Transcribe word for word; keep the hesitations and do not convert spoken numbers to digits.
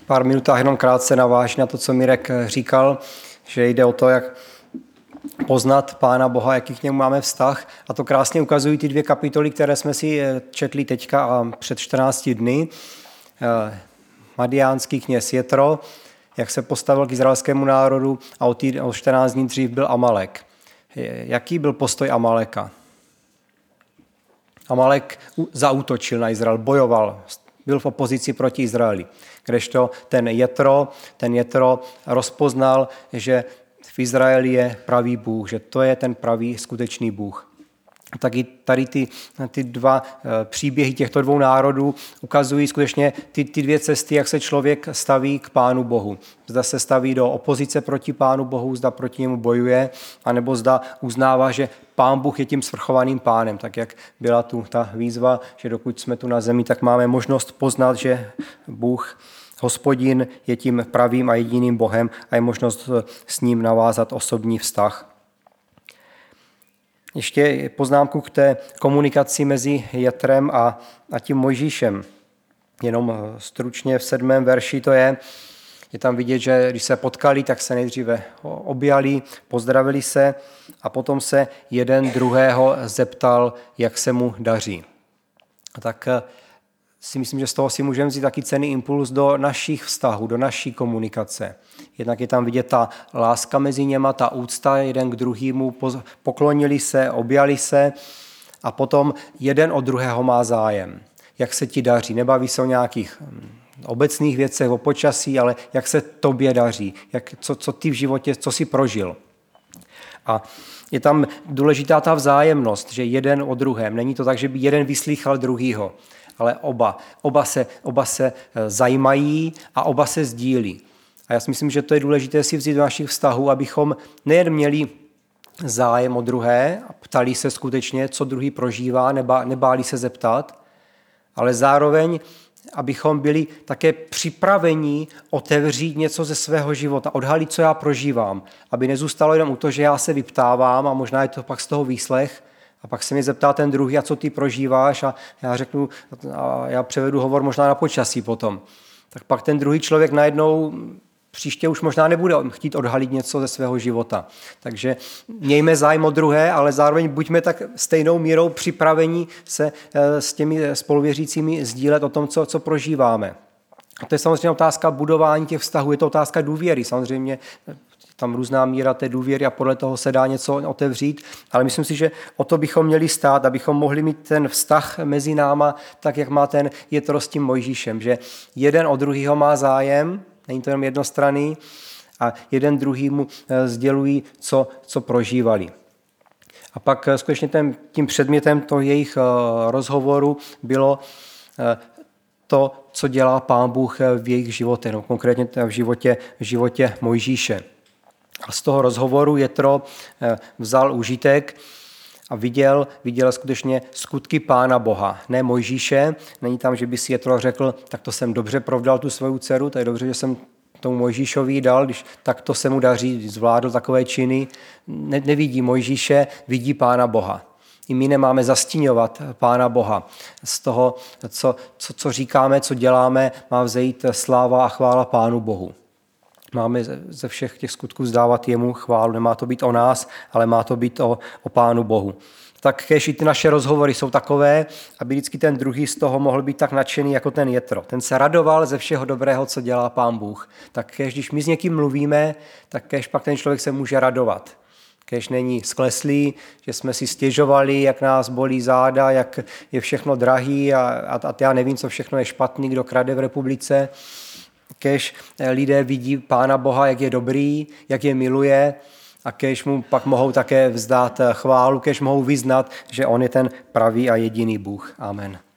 pár minutách jenom krátce naváží na to, co Mirek říkal, že jde o to, jak poznat Pána Boha, jaký k němu máme vztah. A to krásně ukazují ty dvě kapitoly, které jsme si četli teďka a před čtrnácti dny. Madiánský kněz Jetro, jak se postavil k izraelskému národu, a o, tý, o čtrnáct dní dřív byl Amalek. Jaký byl postoj Amaleka? Amalek zaútočil na Izrael, bojoval, byl v opozici proti Izraeli. Kdežto ten Jetro, ten Jetro rozpoznal, že v Izraeli je pravý Bůh, že to je ten pravý skutečný Bůh. Taky tady ty, ty dva příběhy těchto dvou národů ukazují skutečně ty, ty dvě cesty, jak se člověk staví k Pánu Bohu. Zda se staví do opozice proti Pánu Bohu, zda proti němu bojuje, anebo zda uznává, že Pán Bůh je tím svrchovaným pánem, tak jak byla tu ta výzva, že dokud jsme tu na zemi, tak máme možnost poznat, že Bůh, Hospodin, je tím pravým a jediným Bohem a je možnost s ním navázat osobní vztah. Ještě poznámku k té komunikaci mezi Jetrem a, a tím Mojžíšem. Jenom stručně v sedmém verši to je, je tam vidět, že když se potkali, tak se nejdříve objali, pozdravili se a potom se jeden druhého zeptal, jak se mu daří. A tak si myslím, že z toho si můžeme vzít taky cenný impuls do našich vztahů, do naší komunikace. Jednak je tam vidět ta láska mezi něma, ta úcta jeden k druhému, poklonili se, objali se a potom jeden od druhého má zájem. Jak se ti daří? Nebaví se o nějakých obecných věcech, o počasí, ale jak se tobě daří, jak, co, co ty v životě, co jsi prožil. A je tam důležitá ta vzájemnost, že jeden o druhém. Není to tak, že by jeden vyslýchal druhýho, ale oba. Oba se, oba se zajímají a oba se sdílí. A já si myslím, že to je důležité si vzít do našich vztahů, abychom nejen měli zájem o druhé a ptali se skutečně, co druhý prožívá, nebá, nebáli se zeptat, ale zároveň, abychom byli také připraveni otevřít něco ze svého života, odhalit, co já prožívám, aby nezůstalo jenom u toho, že já se vyptávám a možná je to pak z toho výslech, a pak se mě zeptá ten druhý, a co ty prožíváš, a já řeknu, a já převedu hovor možná na počasí potom. Tak pak ten druhý člověk najednou příště už možná nebude chtít odhalit něco ze svého života. Takže mějme zájem o druhé, ale zároveň buďme tak stejnou mírou připraveni se s těmi spoluvěřícími sdílet o tom, co, co prožíváme. A to je samozřejmě otázka budování těch vztahů, je to otázka důvěry. Samozřejmě tam různá míra té důvěry a podle toho se dá něco otevřít, ale myslím si, že o to bychom měli stát, abychom mohli mít ten vztah mezi náma, tak jak má ten Jetro s tím Mojžíšem, že jeden od druhého má zájem, není to jenom jednostranný, a jeden druhýmu sdělují, co, co prožívali. A pak skutečně ten, tím předmětem toho jejich rozhovoru bylo to, co dělá Pán Bůh v jejich životě, no, konkrétně v životě, v životě Mojžíše. A z toho rozhovoru Jetro vzal užitek a viděl, viděl skutečně skutky Pána Boha, ne Mojžíše. Není tam, že by si Jetro řekl, tak to jsem dobře provdal tu svou dceru, to je dobře, že jsem tomu Mojžíšovi dal, když tak to se mu daří, zvládl takové činy. Ne, nevidí Mojžíše, vidí Pána Boha. I my nemáme zastíňovat Pána Boha. Z toho, co, co, co říkáme, co děláme, má vzejít sláva a chvála Pánu Bohu. Máme ze všech těch skutků vzdávat jemu chválu. Nemá to být o nás, ale má to být o, o Pánu Bohu. Tak kéž i ty naše rozhovory jsou takové, aby vždycky ten druhý z toho mohl být tak nadšený jako ten Jetro. Ten se radoval ze všeho dobrého, co dělá Pán Bůh. Tak kéž, když my s někým mluvíme, tak kéž pak ten člověk se může radovat. Kéž není skleslý, že jsme si stěžovali, jak nás bolí záda, jak je všechno drahý a, a, a já nevím, co všechno je špatný, kdo krade v republice. Kéž lidé vidí Pána Boha, jak je dobrý, jak je miluje, a kéž mu pak mohou také vzdát chválu, kéž mohou vyznat, že on je ten pravý a jediný Bůh. Amen.